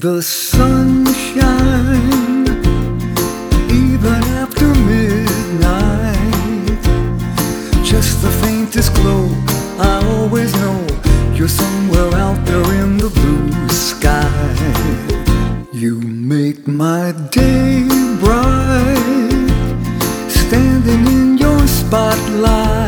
The sunshine, even after midnight, just the faintest glow. I always know you're somewhere out there in the blue sky. You make my day bright, standing in your spotlight.